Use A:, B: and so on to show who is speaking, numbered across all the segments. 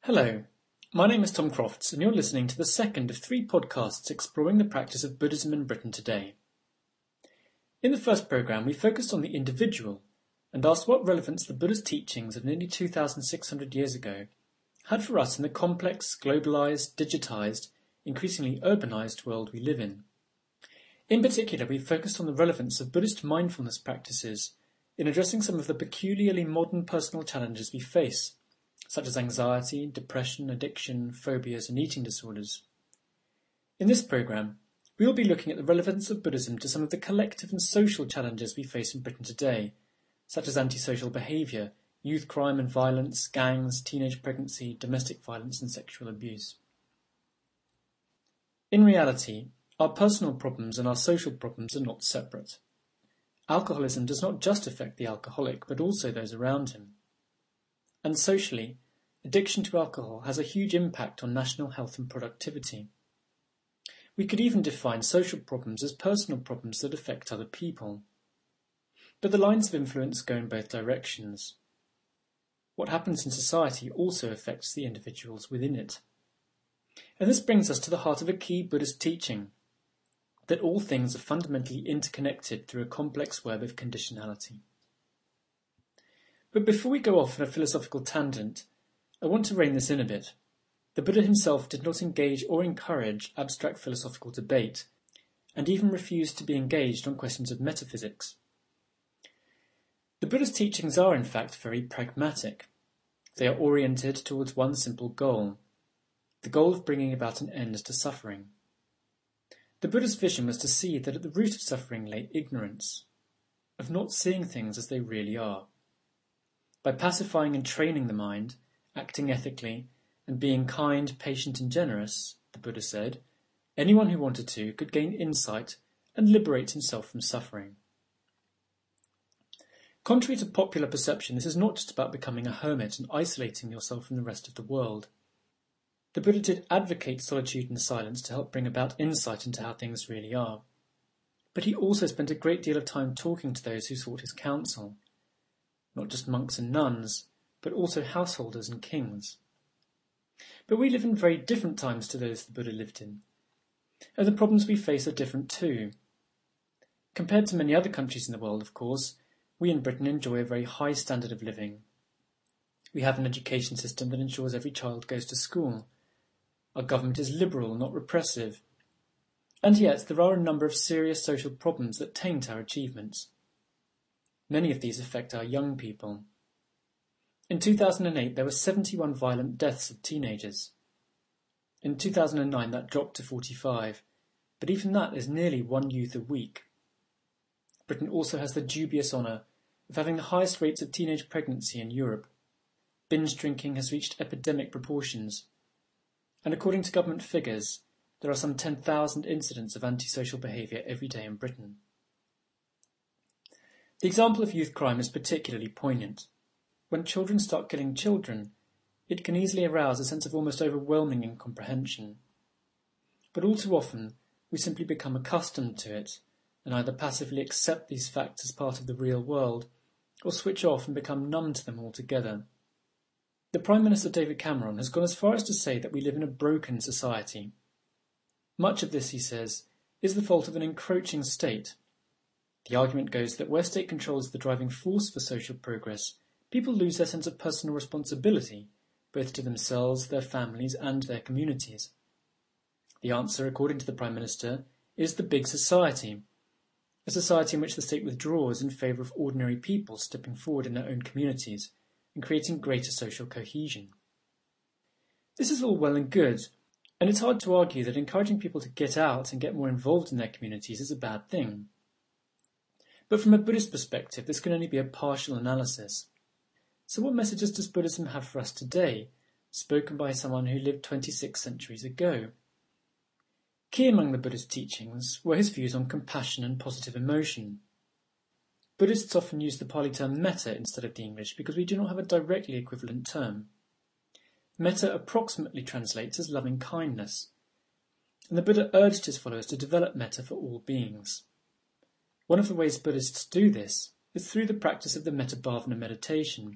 A: Hello, my name is Tom Crofts and you're listening to the second of three podcasts exploring the practice of Buddhism in Britain today. In the first programme, we focused on the individual and asked what relevance the Buddha's teachings of nearly 2,600 years ago had for us in the complex, globalised, digitised, increasingly urbanised world we live in. In particular, we focused on the relevance of Buddhist mindfulness practices in addressing some of the peculiarly modern personal challenges we face, such as anxiety, depression, addiction, phobias, and eating disorders. In this programme, we will be looking at the relevance of Buddhism to some of the collective and social challenges we face in Britain today, such as antisocial behaviour, youth crime and violence, gangs, teenage pregnancy, domestic violence, and sexual abuse. In reality, our personal problems and our social problems are not separate. Alcoholism does not just affect the alcoholic, but also those around him. And socially, addiction to alcohol has a huge impact on national health and productivity. We could even define social problems as personal problems that affect other people. But the lines of influence go in both directions. What happens in society also affects the individuals within it. And this brings us to the heart of a key Buddhist teaching, that all things are fundamentally interconnected through a complex web of conditionality. But before we go off on a philosophical tangent, I want to rein this in a bit. The Buddha himself did not engage or encourage abstract philosophical debate, and even refused to be engaged on questions of metaphysics. The Buddha's teachings are, in fact, very pragmatic. They are oriented towards one simple goal, the goal of bringing about an end to suffering. The Buddha's vision was to see that at the root of suffering lay ignorance, of not seeing things as they really are. By pacifying and training the mind, acting ethically, and being kind, patient, and generous, the Buddha said, anyone who wanted to could gain insight and liberate himself from suffering. Contrary to popular perception, this is not just about becoming a hermit and isolating yourself from the rest of the world. The Buddha did advocate solitude and silence to help bring about insight into how things really are. But he also spent a great deal of time talking to those who sought his counsel, not just monks and nuns, but also householders and kings. But we live in very different times to those the Buddha lived in, and the problems we face are different too. Compared to many other countries in the world, of course, we in Britain enjoy a very high standard of living. We have an education system that ensures every child goes to school. Our government is liberal, not repressive. And yet there are a number of serious social problems that taint our achievements. Many of these affect our young people. In 2008, there were 71 violent deaths of teenagers. In 2009, that dropped to 45, but even that is nearly one youth a week. Britain also has the dubious honour of having the highest rates of teenage pregnancy in Europe. Binge drinking has reached epidemic proportions, and according to government figures, there are some 10,000 incidents of antisocial behaviour every day in Britain. The example of youth crime is particularly poignant. When children start killing children, it can easily arouse a sense of almost overwhelming incomprehension. But all too often, we simply become accustomed to it, and either passively accept these facts as part of the real world, or switch off and become numb to them altogether. The Prime Minister David Cameron has gone as far as to say that we live in a broken society. Much of this, he says, is the fault of an encroaching state. The argument goes that where state control is the driving force for social progress, people lose their sense of personal responsibility, both to themselves, their families, and their communities. The answer, according to the Prime Minister, is the big society, a society in which the state withdraws in favour of ordinary people stepping forward in their own communities and creating greater social cohesion. This is all well and good, and it's hard to argue that encouraging people to get out and get more involved in their communities is a bad thing. But from a Buddhist perspective, this can only be a partial analysis. So what messages does Buddhism have for us today, spoken by someone who lived 26 centuries ago? Key among the Buddhist teachings were his views on compassion and positive emotion. Buddhists often use the Pali term metta instead of the English because we do not have a directly equivalent term. Metta approximately translates as loving kindness, and the Buddha urged his followers to develop metta for all beings. One of the ways Buddhists do this is through the practice of the Metta Bhavana meditation,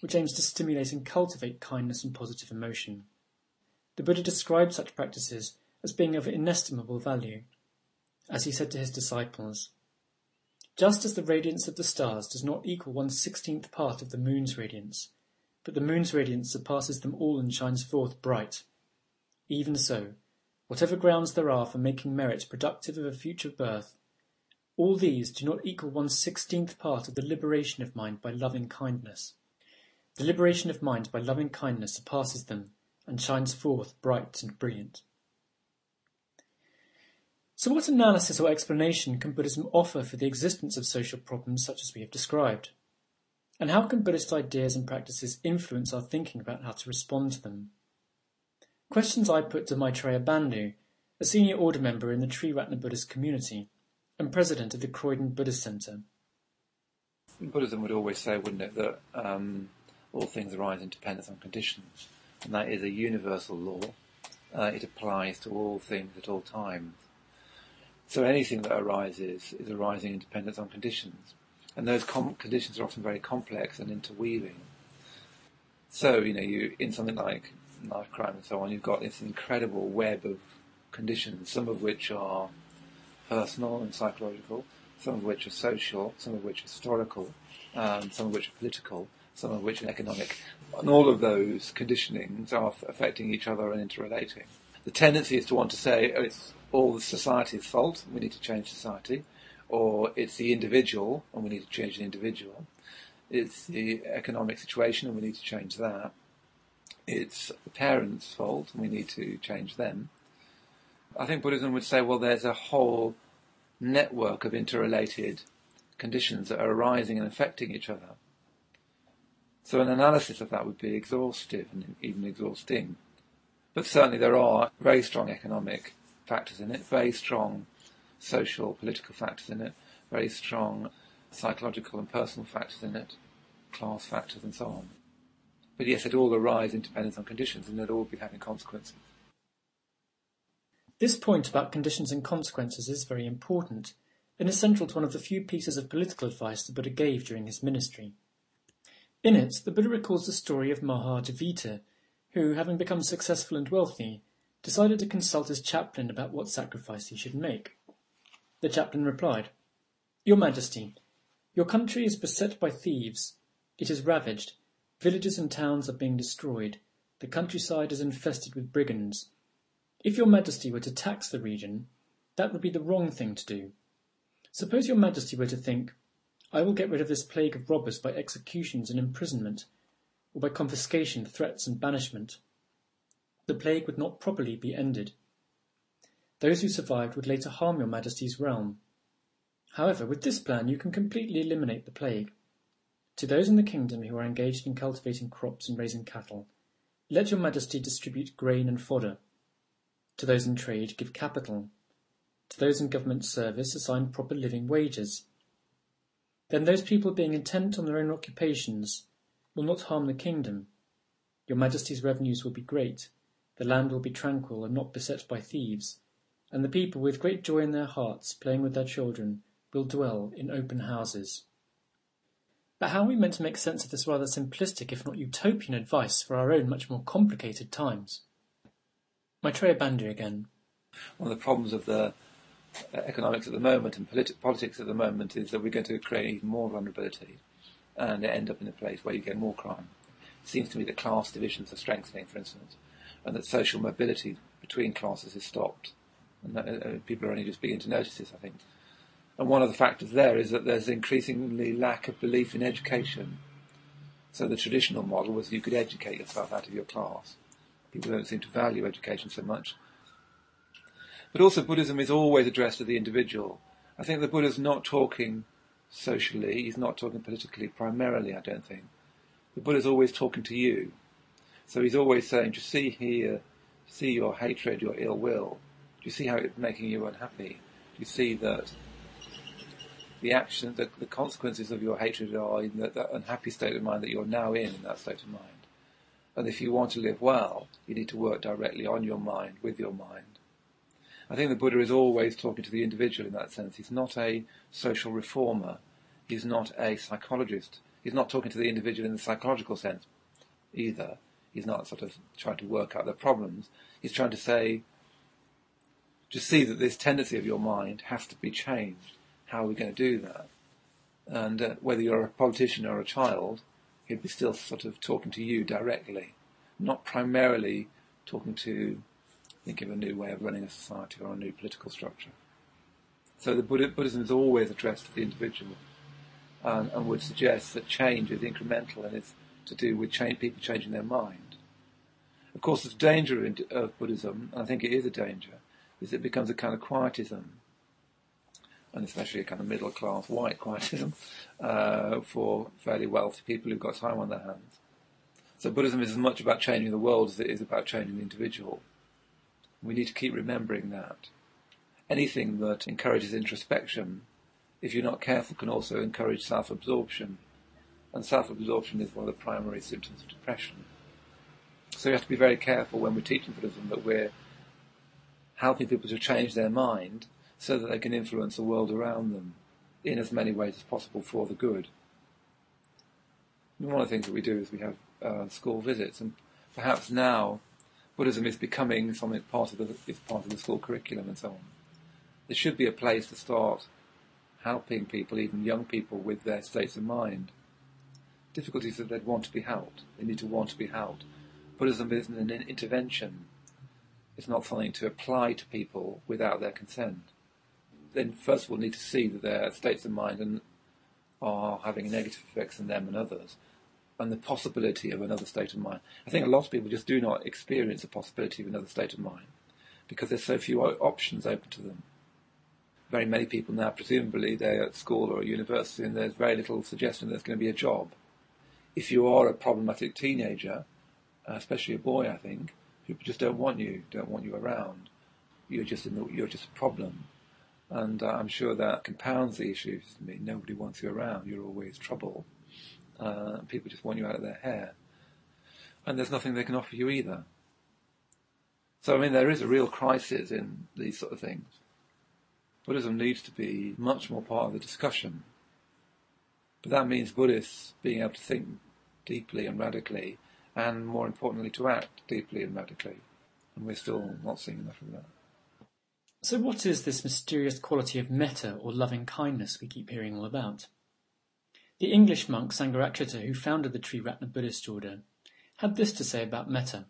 A: which aims to stimulate and cultivate kindness and positive emotion. The Buddha described such practices as being of inestimable value. As he said to his disciples, "Just as the radiance of the stars does not equal 1/16th part of the moon's radiance, but the moon's radiance surpasses them all and shines forth bright, even so, whatever grounds there are for making merit productive of a future birth, all these do not equal 1/16th part of the liberation of mind by loving kindness. The liberation of mind by loving kindness surpasses them and shines forth bright and brilliant." So what analysis or explanation can Buddhism offer for the existence of social problems such as we have described? And how can Buddhist ideas and practices influence our thinking about how to respond to them? Questions I put to Maitreya Bandhu, a senior order member in the Triratna Buddhist community and president of the Croydon Buddhist Centre.
B: Buddhism would always say, wouldn't it, that all things arise in dependence on conditions, and that is a universal law. It applies to all things at all times. So anything that arises is arising in dependence on conditions. And those conditions are often very complex and interweaving. So, you in something like knife crime and so on, you've got this incredible web of conditions, some of which are personal and psychological, some of which are social, some of which are historical, some of which are political, some of which are economic. And all of those conditionings are affecting each other and interrelating. The tendency is to want to say, it's all the society's fault, we need to change society, or it's the individual, and we need to change the individual. It's the economic situation, and we need to change that. It's the parents' fault, and we need to change them. I think Buddhism would say, well, there's a whole network of interrelated conditions that are arising and affecting each other. So an analysis of that would be exhaustive and even exhausting. But certainly there are very strong economic factors in it, very strong social, political factors in it, very strong psychological and personal factors in it, class factors and so on. But yes, it all arise in dependence on conditions, and they'd all be having consequences.
A: This point about conditions and consequences is very important and is central to one of the few pieces of political advice the Buddha gave during his ministry. In it, the Buddha recalls the story of Mahajivita, who, having become successful and wealthy, decided to consult his chaplain about what sacrifice he should make. The chaplain replied, "Your Majesty, your country is beset by thieves. It is ravaged. Villages and towns are being destroyed. The countryside is infested with brigands. If your Majesty were to tax the region, that would be the wrong thing to do. Suppose your Majesty were to think, I will get rid of this plague of robbers by executions and imprisonment, or by confiscation, threats and banishment. The plague would not properly be ended. Those who survived would later harm your Majesty's realm. However, with this plan you can completely eliminate the plague. To those in the kingdom who are engaged in cultivating crops and raising cattle, let your Majesty distribute grain and fodder. To those in trade, give capital. To those in government service, assign proper living wages. Then those people being intent on their own occupations will not harm the kingdom. Your Majesty's revenues will be great, the land will be tranquil and not beset by thieves, and the people, with great joy in their hearts, playing with their children, will dwell in open houses." But how are we meant to make sense of this rather simplistic, if not utopian, advice for our own much more complicated times? Maitreya Bandhu again.
B: One of the problems of the economics at the moment and politics at the moment is that we're going to create even more vulnerability and end up in a place where you get more crime. It seems to me that class divisions are strengthening, for instance, and that social mobility between classes is stopped. And that, people are only just beginning to notice this, I think. And one of the factors there is that there's increasingly lack of belief in education. So the traditional model was you could educate yourself out of your class. People don't seem to value education so much. But also Buddhism is always addressed to the individual. I think the Buddha's not talking socially, he's not talking politically primarily, I don't think. The Buddha's always talking to you. So he's always saying, do you see here, see your hatred, your ill will? Do you see how it's making you unhappy? Do you see that the action, the consequences of your hatred are in that unhappy state of mind that you're now in that state of mind? And if you want to live well, you need to work directly on your mind, with your mind. I think the Buddha is always talking to the individual in that sense. He's not a social reformer. He's not a psychologist. He's not talking to the individual in the psychological sense either. He's not sort of trying to work out their problems. He's trying to say, just see that this tendency of your mind has to be changed. How are we going to do that? And whether you're a politician or a child, he'd be still sort of talking to you directly, not primarily talking to think of a new way of running a society or a new political structure. So the Buddhism is always addressed to the individual, and would suggest that change is incremental and is to do with people changing their mind. Of course, the danger of Buddhism, and I think it is a danger, is it becomes a kind of quietism, and especially a kind of middle-class white quietism for fairly wealthy people who've got time on their hands. So Buddhism is as much about changing the world as it is about changing the individual. We need to keep remembering that. Anything that encourages introspection, if you're not careful, can also encourage self-absorption. And self-absorption is one of the primary symptoms of depression. So you have to be very careful when we're teaching Buddhism that we're helping people to change their mind so that they can influence the world around them in as many ways as possible for the good. And one of the things that we do is we have school visits, and perhaps now Buddhism is becoming something part of the school curriculum and so on. There should be a place to start helping people, even young people, with their states of mind. Difficulties that they'd want to be helped. They need to want to be helped. Buddhism isn't an intervention. It's not something to apply to people without their consent. Then first of all need to see that their states of mind are having negative effects on them and others, and the possibility of another state of mind. I think a lot of people just do not experience the possibility of another state of mind because there's so few options open to them. Very many people now, presumably, they're at school or at university and there's very little suggestion there's going to be a job. If you are a problematic teenager, especially a boy, I think, people just don't want you around. You're just a problem. And I'm sure that compounds the issues. I mean, nobody wants you around. You're always trouble. People just want you out of their hair. And there's nothing they can offer you either. So, I mean, there is a real crisis in these sort of things. Buddhism needs to be much more part of the discussion. But that means Buddhists being able to think deeply and radically, and more importantly, to act deeply and radically. And we're still not seeing enough of that.
A: So what is this mysterious quality of metta, or loving kindness, we keep hearing all about? The English monk Sangharakshita, who founded the Triratna Buddhist order, had this to say about metta.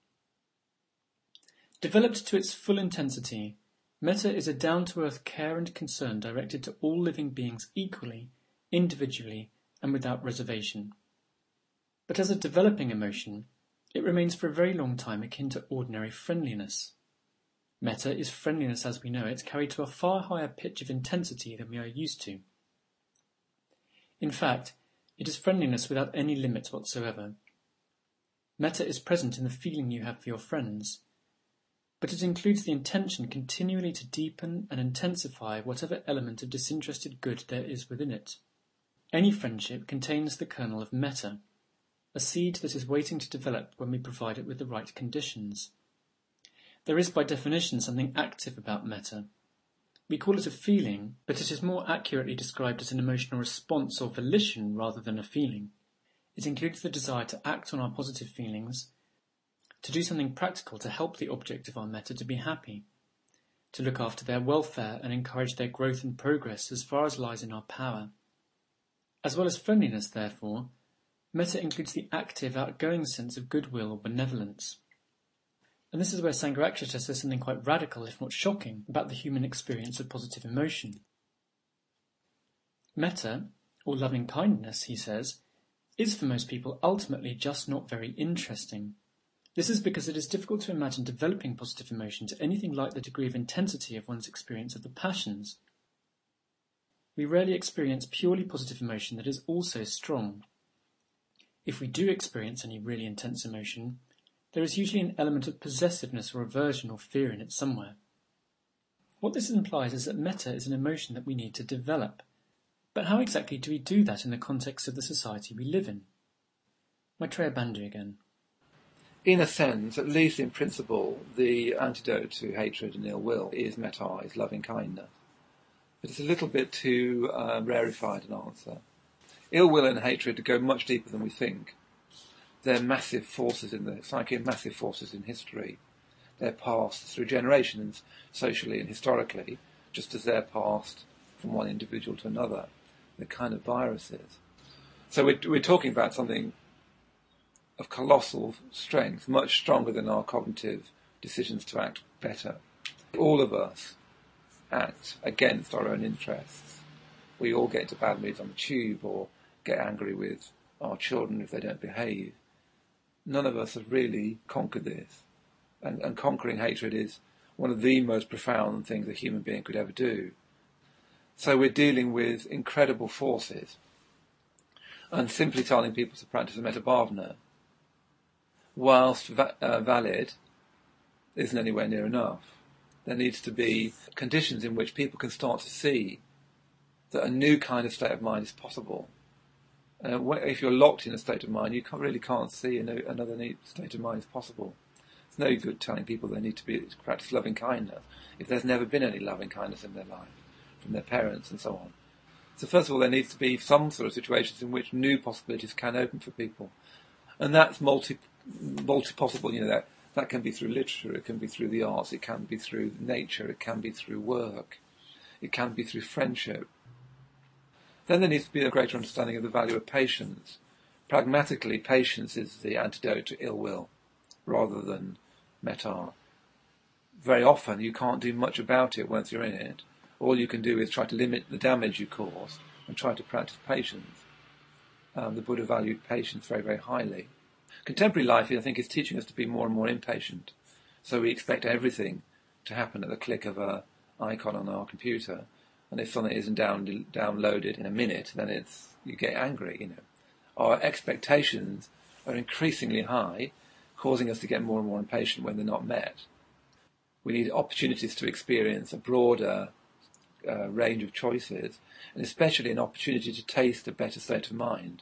A: Developed to its full intensity, metta is a down-to-earth care and concern directed to all living beings equally, individually, and without reservation. But as a developing emotion, it remains for a very long time akin to ordinary friendliness. Metta is friendliness as we know it, carried to a far higher pitch of intensity than we are used to. In fact, it is friendliness without any limits whatsoever. Metta is present in the feeling you have for your friends, but it includes the intention continually to deepen and intensify whatever element of disinterested good there is within it. Any friendship contains the kernel of metta, a seed that is waiting to develop when we provide it with the right conditions. There is by definition something active about metta. We call it a feeling, but it is more accurately described as an emotional response or volition rather than a feeling. It includes the desire to act on our positive feelings, to do something practical to help the object of our metta to be happy, to look after their welfare and encourage their growth and progress as far as lies in our power. As well as friendliness, therefore, metta includes the active, outgoing sense of goodwill or benevolence. And this is where Sangharakshita says something quite radical, if not shocking, about the human experience of positive emotion. Metta, or loving kindness, he says, is for most people ultimately just not very interesting. This is because it is difficult to imagine developing positive emotion to anything like the degree of intensity of one's experience of the passions. We rarely experience purely positive emotion that is also strong. If we do experience any really intense emotion, there is usually an element of possessiveness or aversion or fear in it somewhere. What this implies is that metta is an emotion that we need to develop. But how exactly do we do that in the context of the society we live in? Maitreya Bandhu again.
B: In a sense, at least in principle, the antidote to hatred and ill will is metta, is loving kindness. But it's a little bit too rarefied an answer. Ill will and hatred go much deeper than we think. They're massive forces in the psyche, massive forces in history. They're passed through generations, socially and historically, just as they're passed from one individual to another. They're kind of viruses. So we're talking about something of colossal strength, much stronger than our cognitive decisions to act better. All of us act against our own interests. We all get into bad moods on the tube or get angry with our children if they don't behave. None of us have really conquered this. And conquering hatred is one of the most profound things a human being could ever do. So we're dealing with incredible forces. And simply telling people to practice a metabhavana, whilst valid, isn't anywhere near enough. There needs to be conditions in which people can start to see that a new kind of state of mind is possible. If you're locked in a state of mind, you really can't see another state of mind is possible. It's no good telling people they need to practice loving kindness if there's never been any loving kindness in their life, from their parents and so on. So first of all, there needs to be some sort of situations in which new possibilities can open for people. And that's multi-possible, that can be through literature, it can be through the arts, it can be through nature, it can be through work, it can be through friendship. Then there needs to be a greater understanding of the value of patience. Pragmatically, patience is the antidote to ill will, rather than metta. Very often you can't do much about it once you're in it. All you can do is try to limit the damage you cause and try to practice patience. The Buddha valued patience very, very highly. Contemporary life, I think, is teaching us to be more and more impatient. So we expect everything to happen at the click of an icon on our computer. And if something isn't downloaded in a minute, then you get angry, Our expectations are increasingly high, causing us to get more and more impatient when they're not met. We need opportunities to experience a broader range of choices, and especially an opportunity to taste a better state of mind,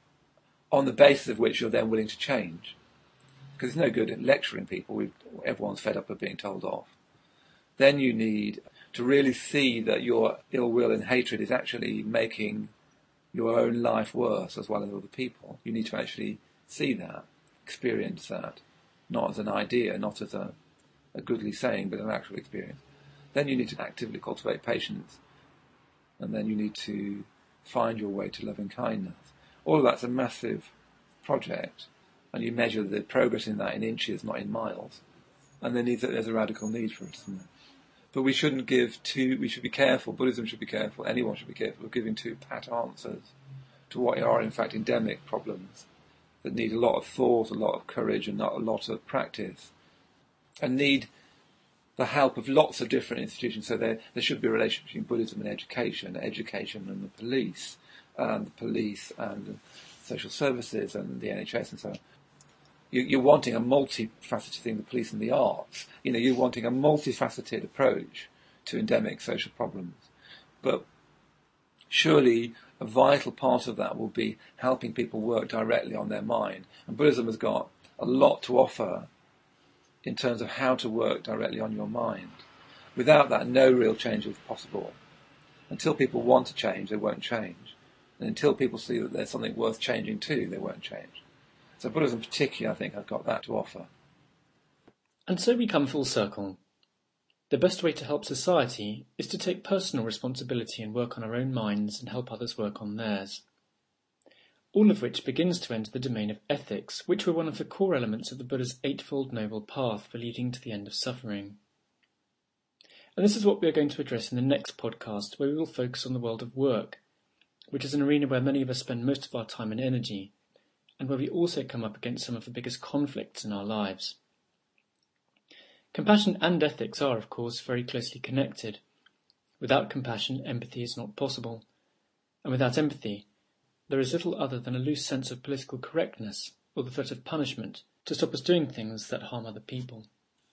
B: on the basis of which you're then willing to change. Because it's no good at lecturing people, everyone's fed up of being told off. Then you need to really see that your ill will and hatred is actually making your own life worse as well as other people. You need to actually see that, experience that, not as an idea, not as a goodly saying, but an actual experience. Then you need to actively cultivate patience, and then you need to find your way to loving kindness. All of that's a massive project, and you measure the progress in that in inches, not in miles. And there's a radical need for it, isn't there? But we should be careful, Buddhism should be careful, anyone should be careful of giving too pat answers to what are in fact endemic problems that need a lot of thought, a lot of courage, and not a lot of practice, and need the help of lots of different institutions. So there should be a relationship between Buddhism and education and the police and the social services and the NHS and so on. You're wanting a multifaceted thing, the police and the arts. You're wanting a multifaceted approach to endemic social problems. But surely a vital part of that will be helping people work directly on their mind. And Buddhism has got a lot to offer in terms of how to work directly on your mind. Without that, no real change is possible. Until people want to change, they won't change. And until people see that there's something worth changing too, they won't change. So Buddhism particularly, I think, has got that to offer.
A: And so we come full circle. The best way to help society is to take personal responsibility and work on our own minds and help others work on theirs. All of which begins to enter the domain of ethics, which were one of the core elements of the Buddha's Eightfold Noble Path for leading to the end of suffering. And this is what we are going to address in the next podcast, where we will focus on the world of work, which is an arena where many of us spend most of our time and energy, and where we also come up against some of the biggest conflicts in our lives. Compassion and ethics are, of course, very closely connected. Without compassion, empathy is not possible. And without empathy, there is little other than a loose sense of political correctness or the threat of punishment to stop us doing things that harm other people.